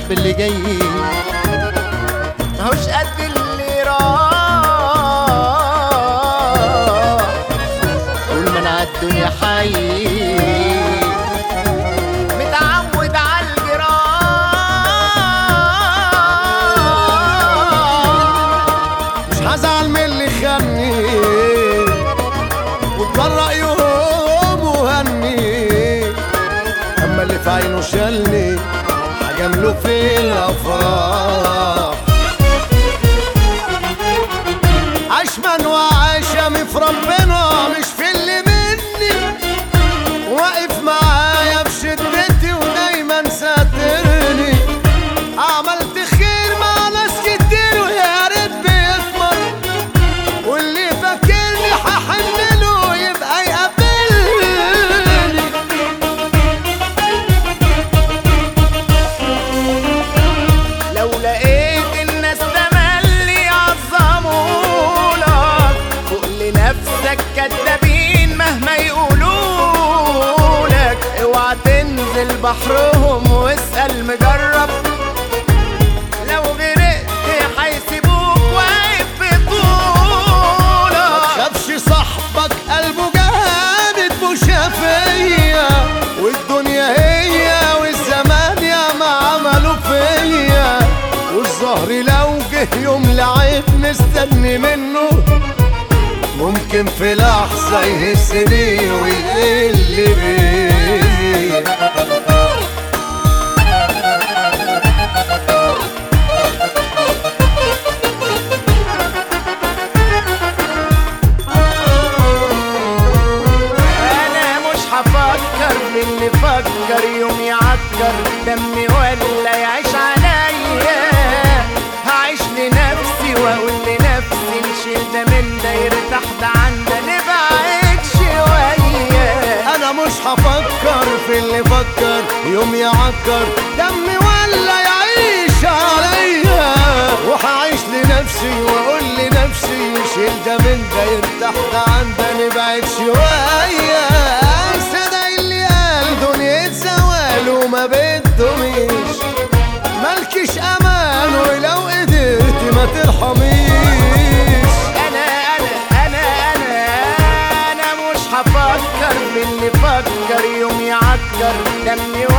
باللي جاي ماهوش قد اللي راح. طول ما انا عالدنيا حي متعود عالجراح. مش هزعل من اللي خاني واتبرق يوم وهني، اما اللي في عينه شالني هجامله في الافراح. عشمان وعشمي في ربنا مش في اللي مني، واقف معايا في شدتي ودايما ساترني. عملت خير مع ناس كتير ويا ريت بيثمر، واللي فاكرني هحن له يبقى يقابلني. لو لقيت الناس تملي يعظمولك فوق لنفسك كدابين مهما يقولولك. اوعى تنزل بحرهم واسأل مجرب، لو غرقت هيسيبوك واقف في طولك. متخافش صاحبك قلبه جامد مشافية، والدنيا هي والزمان ياما عملوا فيا. والظهر لو جه يوم لعيب مستني منه ممكن في لحظة يهزني ويقل بيا. أنا مش هفكر باللي فكر يوم يعكر دمي ولا يعيش عليا. هعيش لنفسي واقول لنفسي نشيل ده من ده يرتاح ده عن ده نبعد شوية. انا مش هفكر في اللي فكر يوم يعكر دمي ولا يعيش عليا. وهعيش لنفسي واقول لنفسي نشيل ده من ده يرتاح ده عن ده نبعد شوية. صدق اللي قال دنيا زوال وما بدهمش، مالكش امان ولو قدرت ما ترحميش. انا مش هفكر باللي فكر يوم يعكر دمي